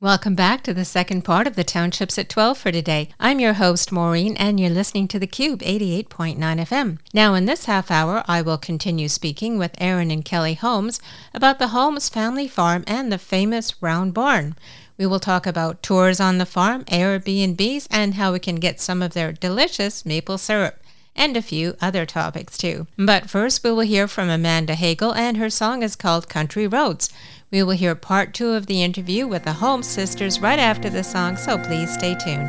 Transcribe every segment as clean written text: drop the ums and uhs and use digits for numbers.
Welcome back to the second part of the Townships at 12 for today. I'm your host, Maureen, and you're listening to theCUBE 88.9 FM. Now in this half hour, I will continue speaking with Aaron and Kelly Holmes about the Holmes family farm and the famous Round Barn. We will talk about tours on the farm, Airbnbs, and how we can get some of their delicious maple syrup, and a few other topics too. But first, we will hear from Amanda Hagel, and her song is called Country Roads. We will hear part 2 of the interview with the Holmes sisters right after the song, so please stay tuned.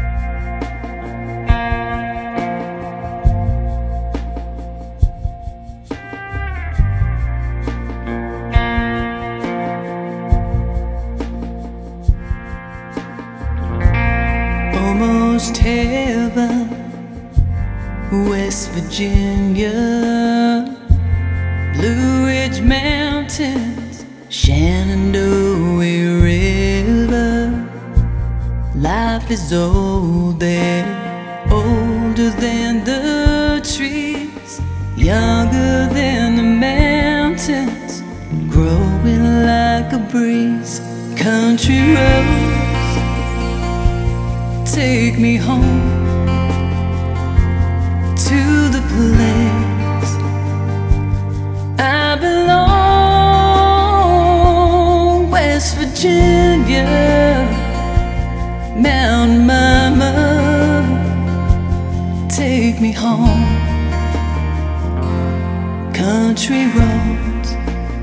Almost heaven, West Virginia, Blue Ridge Mountains, Shenandoah River. Life is old there, older than the trees, younger than the mountains, growing like a breeze. Country roads take me home to the place I belong. West Virginia, Mountain Mama, take me home. Country roads,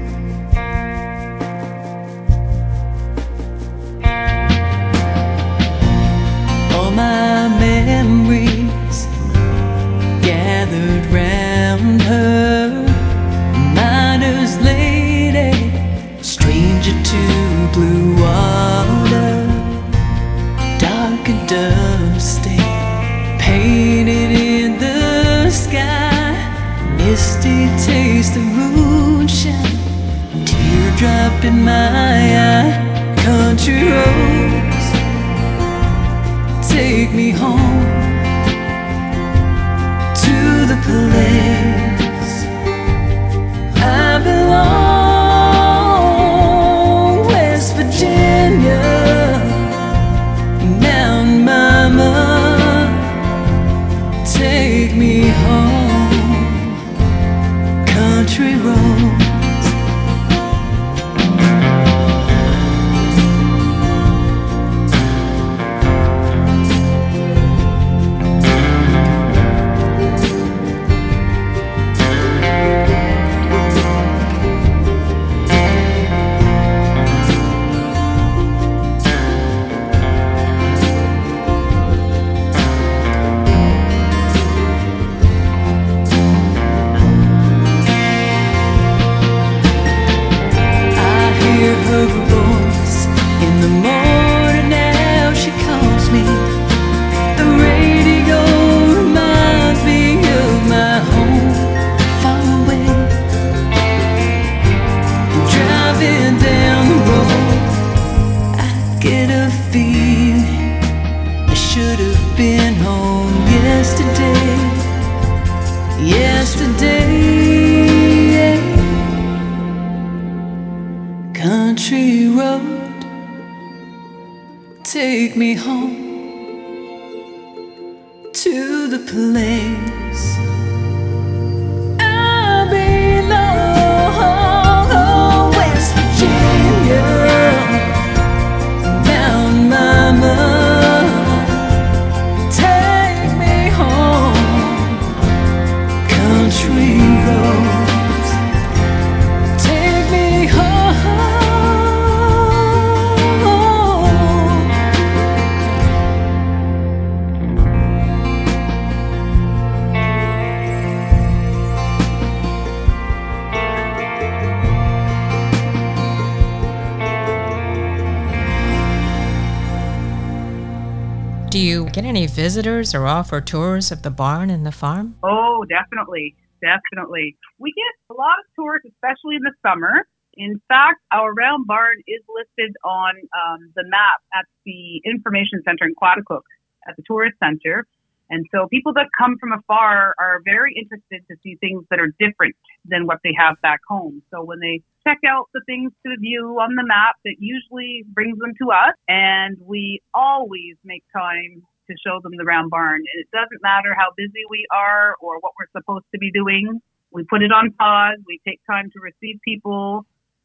all my memories gathered round her. Miner's lady, stranger to blue water, dark and dusty, painted in the sky. Misty taste of moonshine, teardrop in my eye. Country roads take me home to the place I belong. West Virginia, Mountain Mama, take me home. Country roads, country road, take me home to the place I belong. West Virginia, Mountain Mama, take me home. Country roads, take me home. Do you get any visitors or offer tours of the barn and the farm? Oh, definitely. Definitely. We get a lot of tours, especially in the summer. In fact, our Round Barn is listed on the map at the Information Center in Quaticook at the Tourist Center. And so people that come from afar are very interested to see things that are different than what they have back home. So when they check out the things to view on the map, it usually brings them to us, and we always make time to show them the Round Barn. And it doesn't matter how busy we are or what we're supposed to be doing. We put it on pause. We take time to receive people.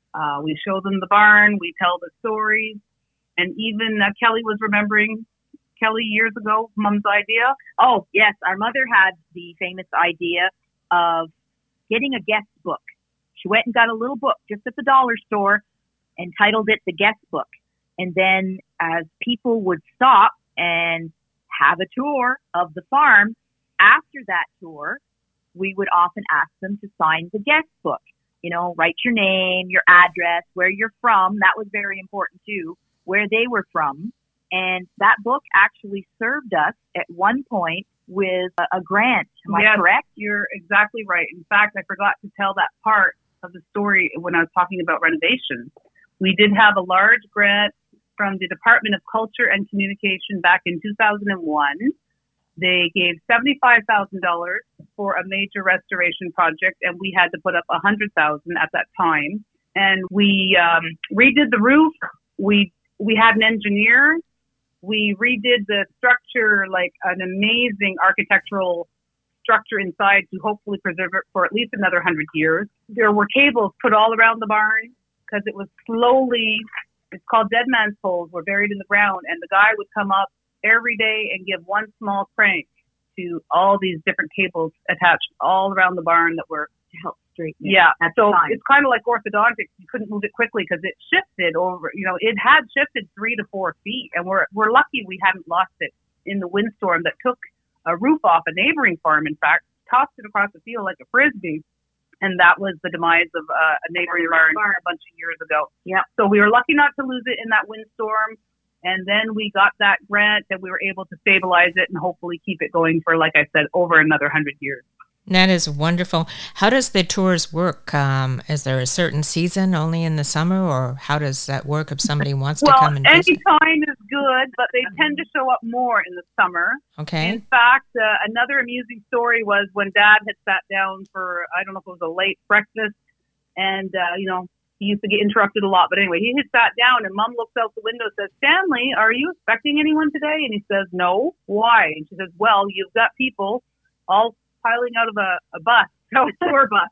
We show them the barn. We tell the stories. And even Kelly was remembering, Kelly, years ago, Mom's idea. Oh, yes. Our mother had the famous idea of getting a guest book. She went and got a little book just at the dollar store and titled it The Guest Book. And then as people would stop and have a tour of the farm, after that tour, we would often ask them to sign the guest book. You know, write your name, your address, where you're from. That was very important too, where they were from. And that book actually served us at one point with a grant. Am I correct? You're exactly right. In fact, I forgot to tell that part of the story when I was talking about renovations. We did have a large grant from the Department of Culture and Communication back in 2001. They gave $75,000 for a major restoration project, and we had to put up $100,000 at that time. And we redid the roof. We had an engineer. We redid the structure, like an amazing architectural structure inside, to hopefully preserve it for at least another 100 years. There were tables put all around the barn because it was slowly, it's called dead man's poles, were buried in the ground, and the guy would come up every day and give one small crank to all these different tables attached all around the barn that were To help straighten it. yeah. At So the time. it's kind of like orthodontics. You couldn't move it quickly because it shifted over. You know, it had shifted 3 to 4 feet, and we're lucky we hadn't lost it in the windstorm that took a roof off a neighboring farm. In fact, tossed it across the field like a frisbee, and that was the demise of a neighboring barn a bunch of years ago. Yeah. So we were lucky not to lose it in that windstorm. And then we got that grant, and we were able to stabilize it and hopefully keep it going for, like I said, over another 100 years. That is wonderful. How does the tours work? Is there a certain season only in the summer, or how does that work if somebody wants to come and any visit? time is good, but they tend to show up more in the summer. Okay. In fact, another amusing story was when Dad had sat down for, I don't know if it was a late breakfast, and, he used to get interrupted a lot. But anyway, he had sat down, and Mom looks out the window and says, "Stanley, are you expecting anyone today?" And he says, "No." "Why?" And she says, "Well, you've got people all piling out of a bus." So a tour bus.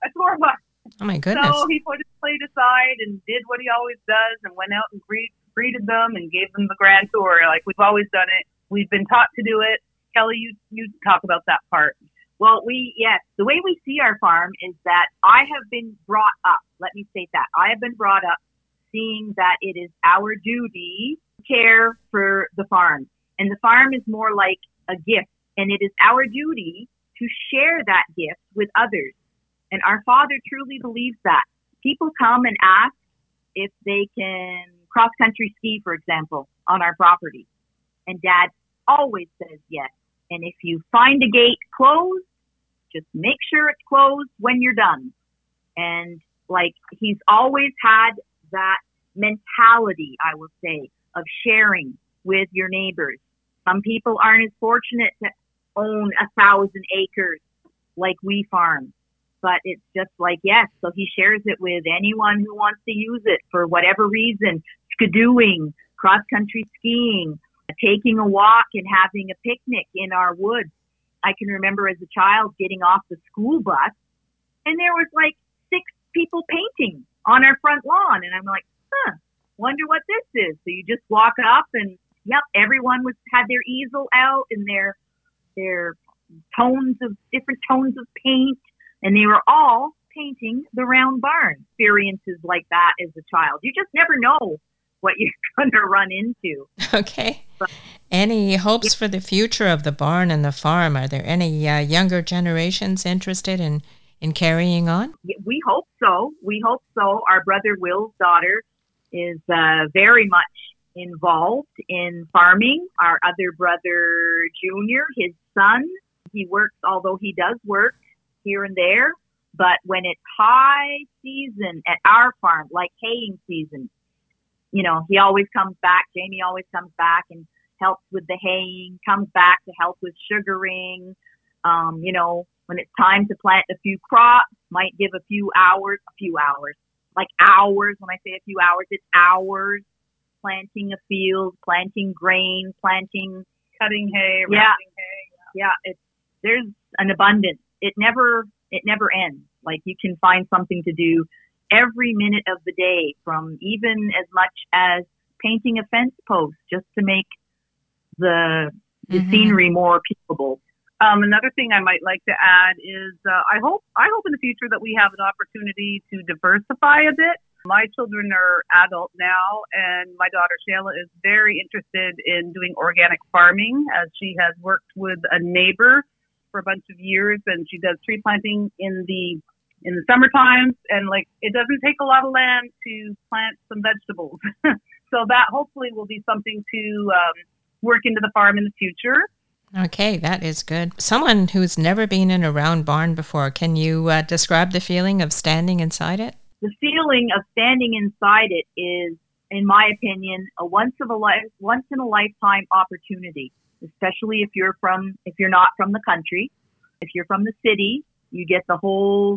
Oh, my goodness. So he put his plate aside and did what he always does and went out and greeted them and gave them the grand tour like we've always done it. We've been taught to do it. Kelly, you talk about that part. Well, the way we see our farm is that I have been brought up, let me state that, I have been brought up seeing that it is our duty to care for the farm. And the farm is more like a gift, and it is our duty to share that gift with others. And our father truly believes that. People come and ask if they can cross-country ski, for example, on our property. And Dad always says yes. And if you find a gate closed, just make sure it's closed when you're done. And he's always had that mentality, I will say, of sharing with your neighbors. Some people aren't as fortunate to own 1,000 acres like we farm, but it's just so he shares it with anyone who wants to use it for whatever reason, skidooing, cross-country skiing, taking a walk and having a picnic in our woods. I can remember as a child getting off the school bus, and there was 6 people painting on our front lawn, and I'm like, wonder what this is. So you just walk up, and everyone had their easel out and their different tones of paint, and they were all painting the Round Barn. Experiences like that as a child, you just never know what you're going to run into. Okay. Any hopes for the future of the barn and the farm? Are there any younger generations interested in carrying on? We hope so. Our brother Will's daughter is very much involved in farming. Our other brother Junior, his son, he works, although he does work here and there, but when it's high season at our farm, like haying season, he always comes back, Jamie always comes back and helps with the haying, comes back to help with sugaring. When it's time to plant a few crops, might give a few hours, like hours. When I say a few hours, it's hours planting a field, planting grain, cutting hay, yeah, wrapping hay. yeah. There's an abundance. It never ends. Like you can find something to do every minute of the day, from even as much as painting a fence post just to make the scenery more peaceable. Another thing I might like to add is I hope in the future that we have an opportunity to diversify a bit. My children are adult now, and my daughter Shayla is very interested in doing organic farming, as she has worked with a neighbor for a bunch of years, and she does tree planting in the summertime, and like it doesn't take a lot of land to plant some vegetables. So that hopefully will be something to work into the farm in the future. Okay, that is good. Someone who's never been in a round barn before, can you describe the feeling of standing inside it? The feeling of standing inside it is, in my opinion, a once in a lifetime opportunity. Especially if you're not from the country. If you're from the city, you get the whole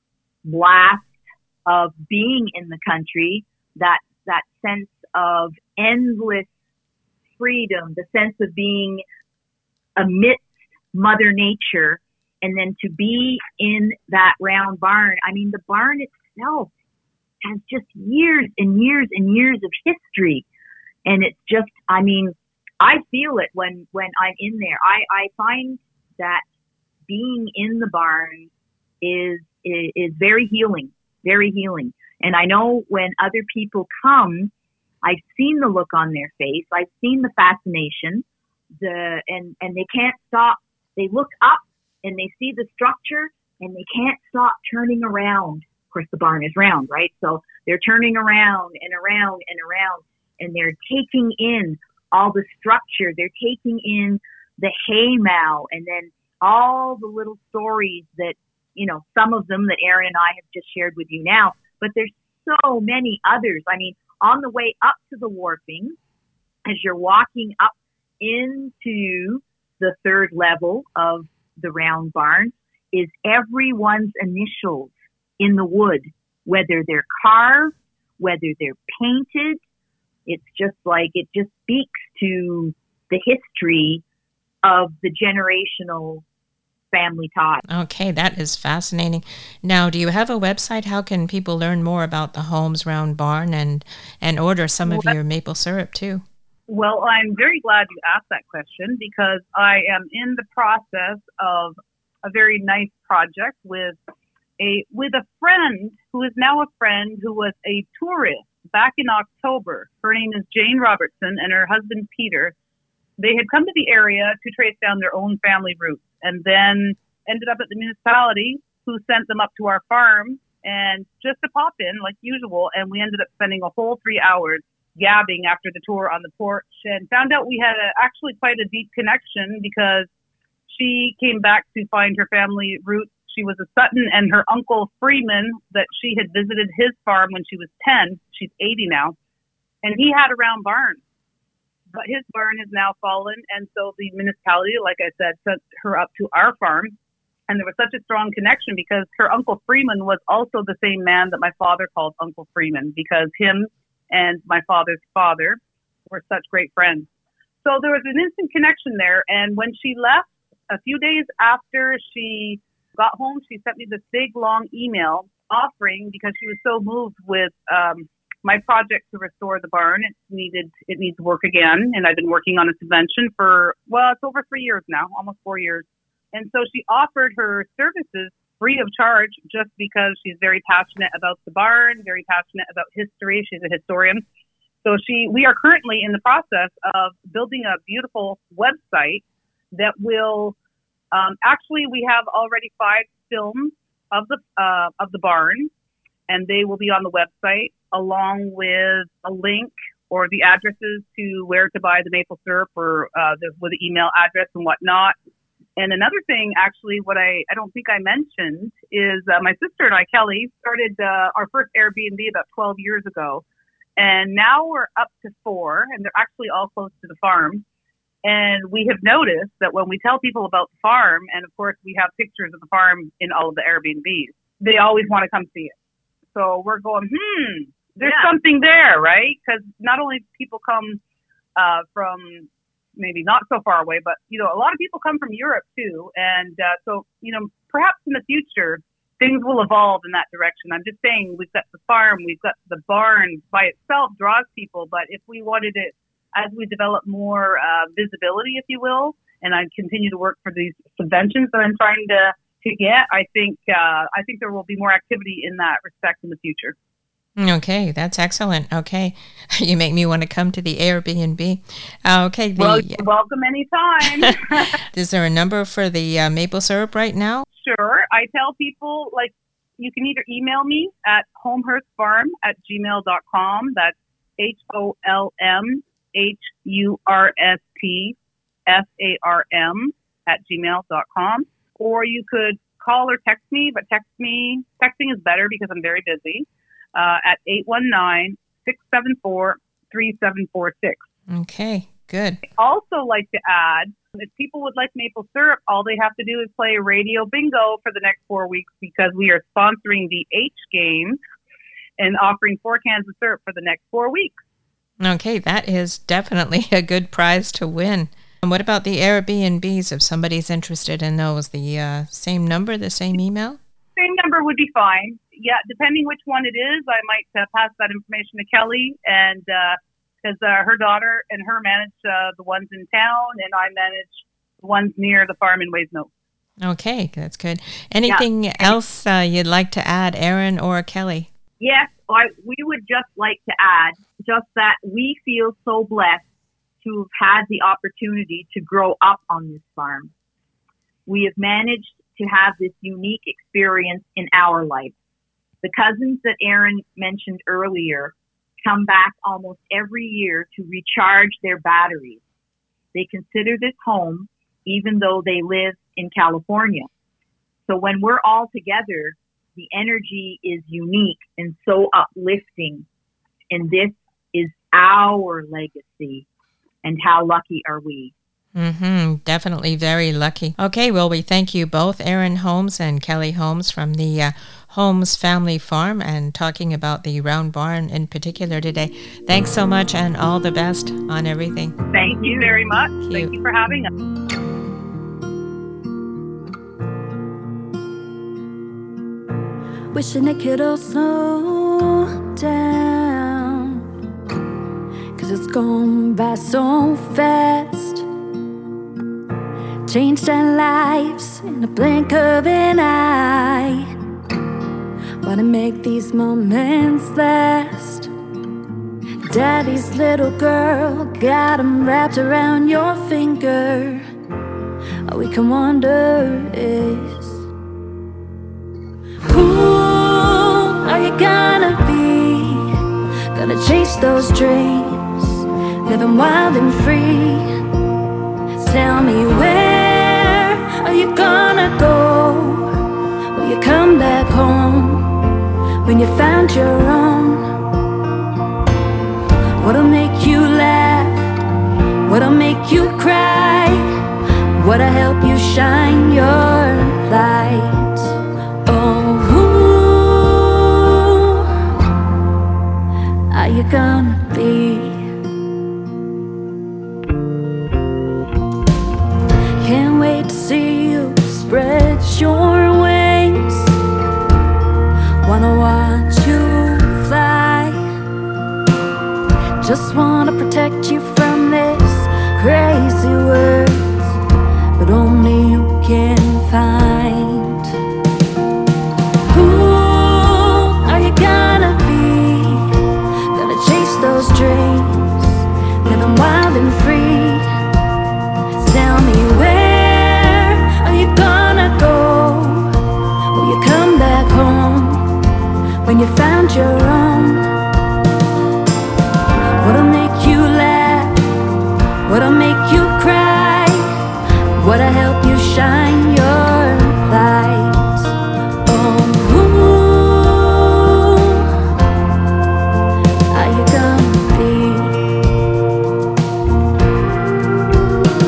blast of being in the country, that sense of endless freedom, the sense of being amidst Mother Nature, and then to be in that round barn. I mean, the barn itself has just years and years and years of history. And it's just, I mean, I feel it when I'm in there. I find that being in the barn is very healing, very healing. And I know when other people come, I've seen the look on their face. I've seen the fascination, and they can't stop. They look up and they see the structure and they can't stop turning around. Of course, the barn is round, right? So they're turning around and around and around, and they're taking in all the structure. They're taking in the hay mow, and then all the little stories that, some of them that Erin and I have just shared with you now, but there's so many others. I mean, on the way up to the wharfing, as you're walking up into the third level of the round barn, is everyone's initials in the wood, whether they're carved, whether they're painted. It's just like, it just speaks to the history of the generational family tie. Okay, that is fascinating. Now, do you have a website? How can people learn more about the Holmes Round Barn and order some of your maple syrup too? Well, I'm very glad you asked that question, because I am in the process of a very nice project with a friend who is now a friend who was a tourist back in October. Her name is Jane Robertson, and her husband Peter. They had come to the area to trace down their own family roots, and then ended up at the municipality, who sent them up to our farm and just to pop in like usual. And we ended up spending a whole 3 hours gabbing after the tour on the porch, and found out we had actually quite a deep connection, because she came back to find her family roots. She was a Sutton, and her uncle Freeman, that she had visited his farm when she was 10. She's 80 now. And he had a round barn, but his barn has now fallen. And so the municipality, like I said, sent her up to our farm. And there was such a strong connection, because her uncle Freeman was also the same man that my father called Uncle Freeman, because him and my father's father were such great friends. So there was an instant connection there. And when she left, a few days after she got home, she sent me this big, long email offering, because she was so moved with my project to restore the barn. It needs work again. And I've been working on a subvention for, it's over 3 years now, almost 4 years. And so she offered her services free of charge, just because she's very passionate about the barn, very passionate about history. She's a historian. So we are currently in the process of building a beautiful website that will, actually, we have already 5 films of the barn, and they will be on the website, along with a link or the addresses to where to buy the maple syrup, or with the email address and whatnot. And another thing, actually, what I don't think I mentioned is my sister and I, Kelly, started our first Airbnb about 12 years ago. And now we're up to 4, and they're actually all close to the farm. And we have noticed that when we tell people about the farm, and of course we have pictures of the farm in all of the Airbnbs, they always want to come see it. So we're going, there's something there, right? Because not only people come from maybe not so far away, but, you know, a lot of people come from Europe too. And so, you know, perhaps in the future, things will evolve in that direction. I'm just saying we've got the farm, we've got the barn by itself draws people, but if we wanted it, as we develop more visibility, if you will, and I continue to work for these subventions that I'm trying to get, I think there will be more activity in that respect in the future. Okay, that's excellent. Okay, you make me want to come to the Airbnb. Okay, well, you're welcome anytime. Is there a number for the maple syrup right now? Sure. I tell people, like, you can either email me at holmhurstfarm@gmail.com. That's HOLMHURSTFARM@gmail.com. Or you could call or text me, but texting is better because I'm very busy, at 819-674-3746. Okay, good. I also like to add, if people would like maple syrup, all they have to do is play radio bingo for the next 4 weeks, because we are sponsoring the H game and offering 4 cans of syrup for the next 4 weeks. Okay, that is definitely a good prize to win. And what about the Airbnbs, if somebody's interested in those? The same number, the same email? Same number would be fine. Yeah, depending which one it is, I might pass that information to Kelly, and because her daughter and her manage the ones in town, and I manage the ones near the farm in Waysnoke. Okay, that's good. Anything else you'd like to add, Erin or Kelly? Yes, we would just like to add just that we feel so blessed to have had the opportunity to grow up on this farm. We have managed to have this unique experience in our life. The cousins that Erin mentioned earlier come back almost every year to recharge their batteries. They consider this home, even though they live in California. So when we're all together, the energy is unique and so uplifting. And this is our legacy. And how lucky are we? Definitely very lucky. Okay, well, we thank you both, Erin Holmes and Kelly Holmes from the Holmes Family Farm, and talking about the Round Barn in particular today. Thanks so much, and all the best on everything. Thank you very much. Thank you for having us. Wishing it could all slow down, 'cause it's gone by so fast. Changed our lives in a blink of an eye. Wanna make these moments last. Daddy's little girl got 'em wrapped around your finger. All we can wonder is, who are you gonna be? Gonna chase those dreams, living wild and free. Tell me, where are you gonna go? Will you come back home when you found your own? What'll make you laugh? What'll make you cry? What'll help you shine your light? Oh, who are you gonna be? Can't wait to see you spread your wings. Wanna watch you fly. Just wanna protect you from this crazy world, but only you can find. Who are you gonna be? Gonna chase those dreams, living wild and free. Tell me, where are you gonna go? Will you come back home when you found your own? What'll make you laugh? What'll make you cry? What'll help you shine your light? Oh, who are you gonna be?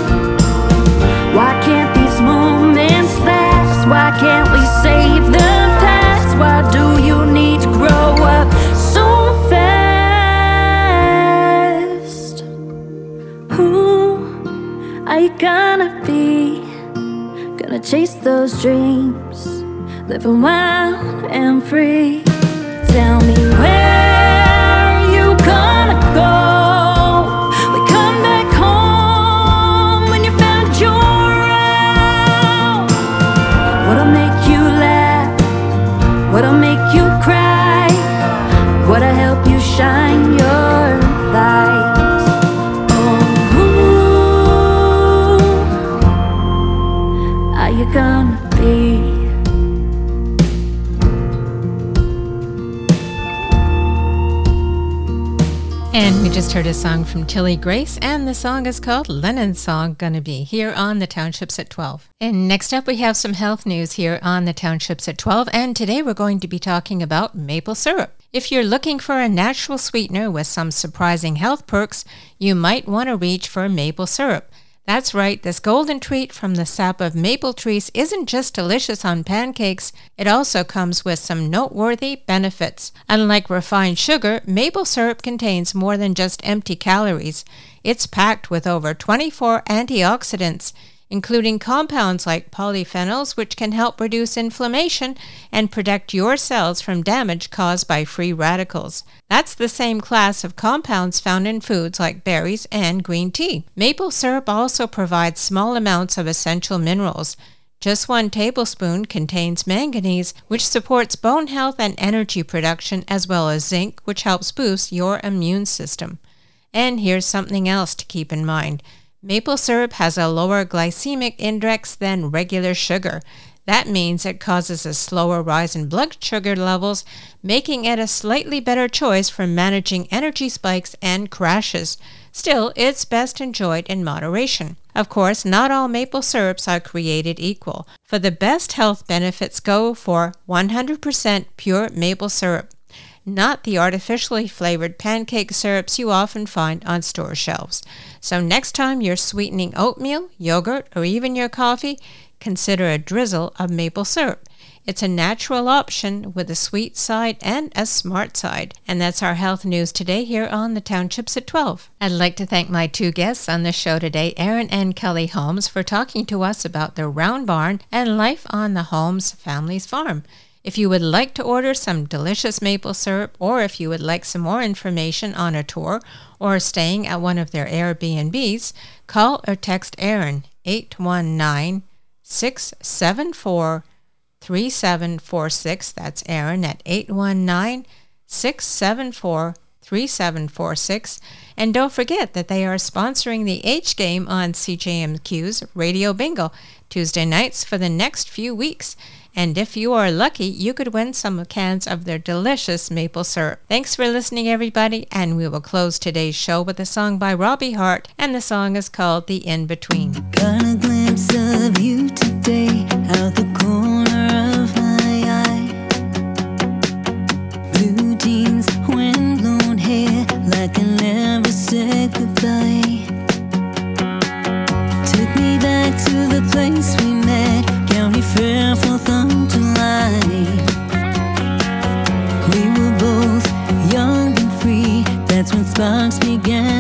are you gonna be? Gonna chase those dreams, living wild and free. Tell me where you gonna go. We come back home when you found your own. What'll make you laugh? What'll make you cry? What'll help you shine your light? You're gonna be. And we just heard a song from Tilly Grace, and the song is called Lennon's Song Gonna Be, here on the Townships at 12. And next up we have some health news here on the Townships at 12, and today we're going to be talking about maple syrup. If you're looking for a natural sweetener with some surprising health perks, you might want to reach for maple syrup. That's right, this golden treat from the sap of maple trees isn't just delicious on pancakes, it also comes with some noteworthy benefits. Unlike refined sugar, maple syrup contains more than just empty calories. It's packed with over 24 antioxidants, including compounds like polyphenols, which can help reduce inflammation and protect your cells from damage caused by free radicals. That's the same class of compounds found in foods like berries and green tea. Maple syrup also provides small amounts of essential minerals. Just 1 tablespoon contains manganese, which supports bone health and energy production, as well as zinc, which helps boost your immune system. And here's something else to keep in mind. Maple syrup has a lower glycemic index than regular sugar. That means it causes a slower rise in blood sugar levels, making it a slightly better choice for managing energy spikes and crashes. Still, it's best enjoyed in moderation. Of course, not all maple syrups are created equal. For the best health benefits, go for 100% pure maple syrup, not the artificially flavored pancake syrups you often find on store shelves. So next time you're sweetening oatmeal, yogurt, or even your coffee, consider a drizzle of maple syrup. It's a natural option with a sweet side and a smart side. And that's our health news today here on the Townships at 12. I'd like to thank my 2 guests on the show today, Erin and Kelly Holmes, for talking to us about their round barn and life on the Holmes family's farm. If you would like to order some delicious maple syrup, or if you would like some more information on a tour or staying at one of their Airbnbs, call or text Erin 819-674-3746. That's Erin at 819-674-3746. And don't forget that they are sponsoring the H Game on CJMQ's Radio Bingo Tuesday nights for the next few weeks. And if you are lucky, you could win some cans of their delicious maple syrup. Thanks for listening, everybody, and we will close today's show with a song by Robbie Hart, and the song is called The In-Between. Got a glimpse of you today out the corner of my eye. Blue jeans, wind-blown hair, like I never said goodbye. Took me back to the place we met, County Fair, 4th of July. We were both young and free, that's when sparks began